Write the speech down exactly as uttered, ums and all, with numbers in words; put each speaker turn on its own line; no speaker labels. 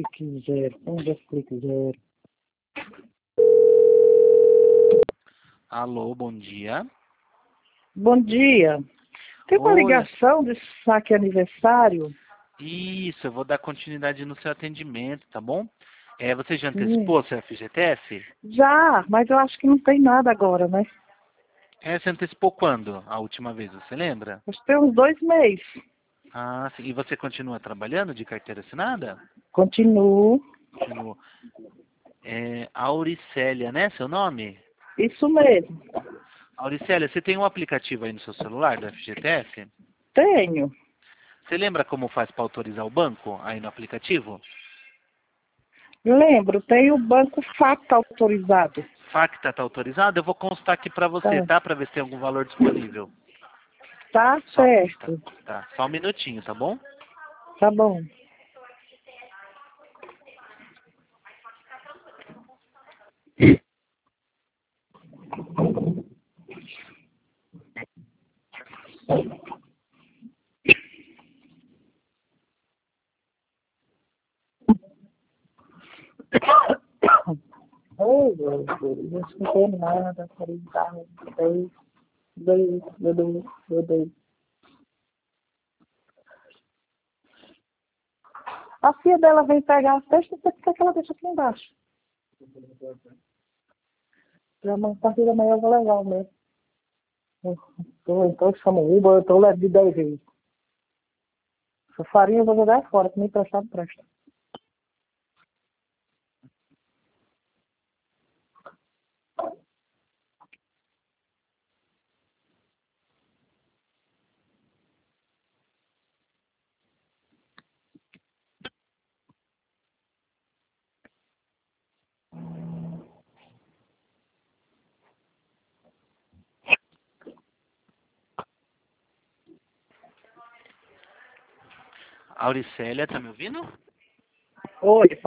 clique zero. Um, dois, clique zero.
Alô, bom dia.
Bom dia. Tem uma
Oi.
ligação de saque aniversário?
Isso, eu vou dar continuidade no seu atendimento, tá bom? É, você já
Sim.
antecipou seu F G T S?
Já, mas eu acho que não tem nada agora, né?
É, você antecipou quando? A última vez, você lembra?
Acho que tem uns dois meses.
Ah, sim. E você continua trabalhando de carteira assinada?
Continuo.
Continua. É, Auricélia, né, seu nome?
Isso mesmo.
Auricélia, você tem um aplicativo aí no seu celular do F G T S?
Tenho.
Você lembra como faz para autorizar o banco aí no aplicativo?
Lembro, tem o banco Facta autorizado.
Facta está autorizado? Eu vou constar aqui para
Tá,
você, tá? Para ver se tem algum valor disponível.
tá
Só, tá,
certo.
tá. Só um minutinho, tá bom?
Tá bom. Oh, meu Deus, não tem nada. Autorizado. Dois, dois, dois, dois, dois. A filha dela vem pegar a festa, por que que ela deixa aqui embaixo? Já a partir da manhã eu vou levar o meu. Então, então eu chamo o Uber, então eu levo de dez vezes. Essa farinha eu vou jogar fora, que me emprestado presta.
Auricélia, tá me ouvindo?
Oi,